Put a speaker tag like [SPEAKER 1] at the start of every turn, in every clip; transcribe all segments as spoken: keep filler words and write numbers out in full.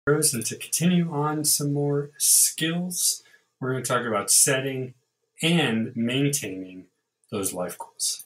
[SPEAKER 1] And to continue on some more skills, we're going to talk about setting and maintaining those life goals.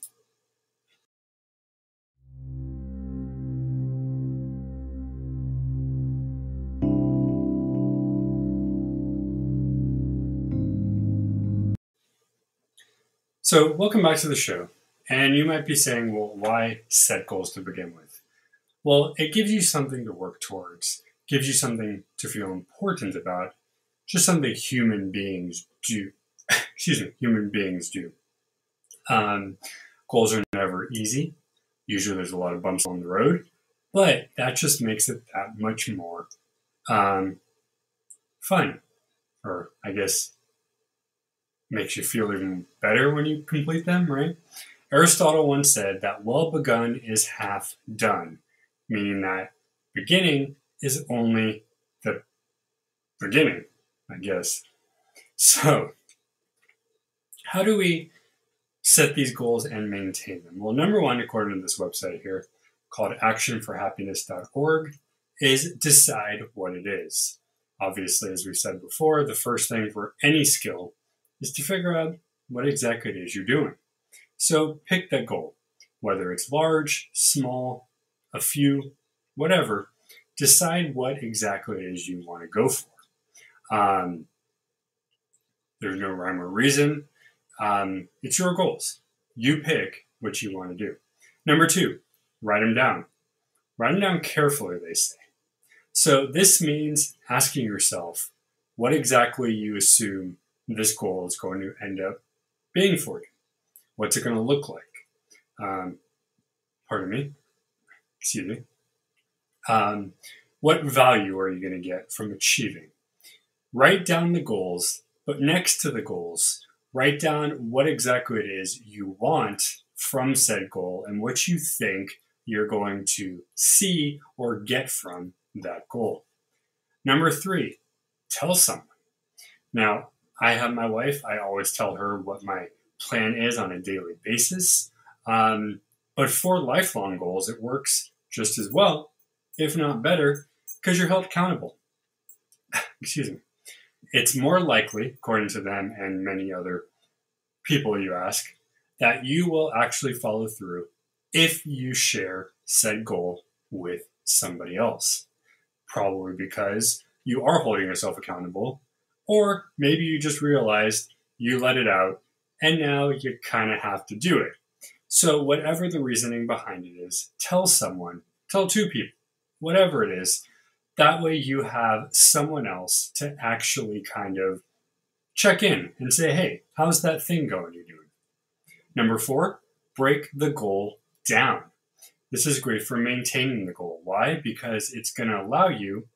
[SPEAKER 1] So welcome back to the show. And you might be saying, well, why set goals to begin with? Well, it gives you something to work towards, gives you something to feel important about, just something human beings do. Excuse me, human beings do. Um, goals are never easy. Usually there's a lot of bumps on the road, but that just makes it that much more um, fun, or I guess makes you feel even better when you complete them, right? Aristotle once said that well begun is half done, meaning that beginning is only the beginning, I guess. So, how do we set these goals and maintain them? Well, number one, according to this website here, called action for happiness dot org, is decide what it is. Obviously, as we said before, the first thing for any skill is to figure out what exactly it is you're doing. So pick that goal, whether it's large, small, a few, whatever. Decide what exactly it is you want to go for. Um, there's no rhyme or reason. Um, it's your goals. You pick what you want to do. Number two, write them down. Write them down carefully, they say. So this means asking yourself what exactly you assume this goal is going to end up being for you. What's it going to look like? Um, pardon me. Excuse me. Um, what value are you going to get from achieving? Write down the goals, but next to the goals, write down what exactly it is you want from said goal and what you think you're going to see or get from that goal. Number three, tell someone. Now, I have my wife. I always tell her what my plan is on a daily basis. Um, but for lifelong goals, it works just as well, if not better, because you're held accountable. Excuse me. It's more likely, according to them and many other people you ask, that you will actually follow through if you share said goal with somebody else. Probably because you are holding yourself accountable, or maybe you just realized you let it out and now you kind of have to do it. So whatever the reasoning behind it is, tell someone, tell two people, whatever it is. That way you have someone else to actually kind of check in and say, hey, how's that thing going you're doing? Number four, break the goal down. This is great for maintaining the goal. Why? Because it's going to allow you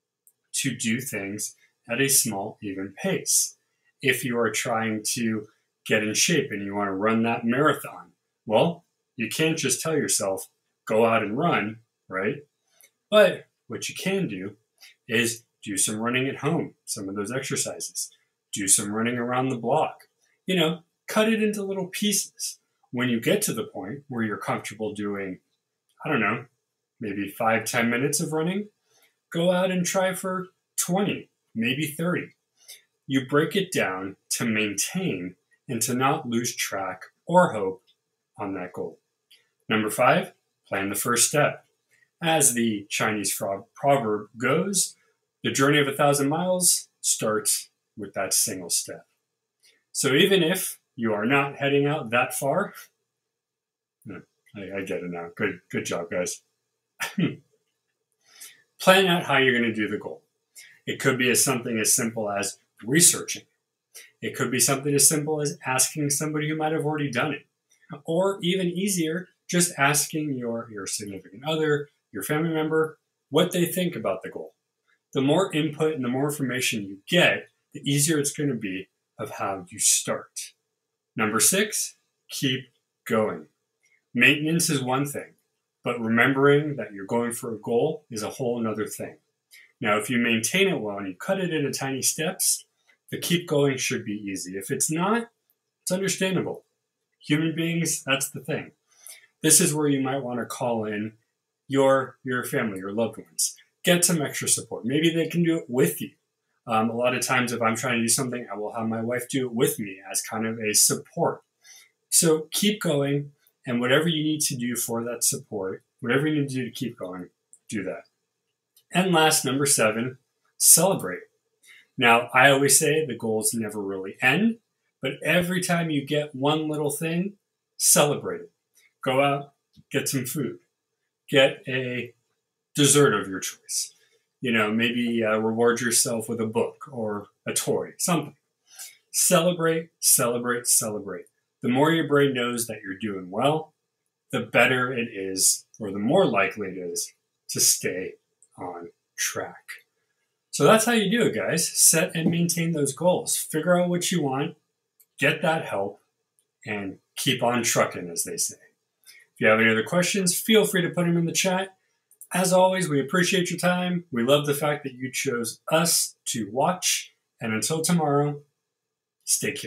[SPEAKER 1] to do things at a small, even pace. If you are trying to get in shape and you want to run that marathon, well, you can't just tell yourself, go out and run, right? But what you can do is do some running at home, some of those exercises. Do some running around the block. You know, cut it into little pieces. When you get to the point where you're comfortable doing, I don't know, maybe five, ten minutes of running, go out and try for twenty, maybe thirty. You break it down to maintain and to not lose track or hope on that goal. Number five, plan the first step. As the Chinese proverb goes, the journey of a thousand miles starts with that single step. So even if you are not heading out that far, I, I get it now. Good, good job, guys. Plan out how you're going to do the goal. It could be as something as simple as researching. It could be something as simple as asking somebody who might have already done it. Or even easier, just asking your, your significant other, your family member, what they think about the goal. The more input and the more information you get, the easier it's going to be of how you start. Number six, keep going. Maintenance is one thing, but remembering that you're going for a goal is a whole another thing. Now, if you maintain it well and you cut it into tiny steps, the keep going should be easy. If it's not, it's understandable. Human beings, that's the thing. This is where you might want to call in your, your family, your loved ones. get some extra support. Maybe they can do it with you. Um, a lot of times if I'm trying to do something, I will have my wife do it with me as kind of a support. So keep going, and whatever you need to do for that support, whatever you need to do to keep going, do that. And last, number seven, celebrate. Now, I always say the goals never really end, but every time you get one little thing, celebrate it. Go out, get some food, get a dessert of your choice. You know, maybe uh, reward yourself with a book or a toy, something. Celebrate, celebrate, celebrate. The more your brain knows that you're doing well, the better it is, or the more likely it is to stay on track. So that's how you do it, guys. Set and maintain those goals. Figure out what you want, get that help, and keep on trucking, as they say. If you have any other questions, feel free to put them in the chat. As always, we appreciate your time. We love the fact that you chose us to watch. And until tomorrow, stay curious.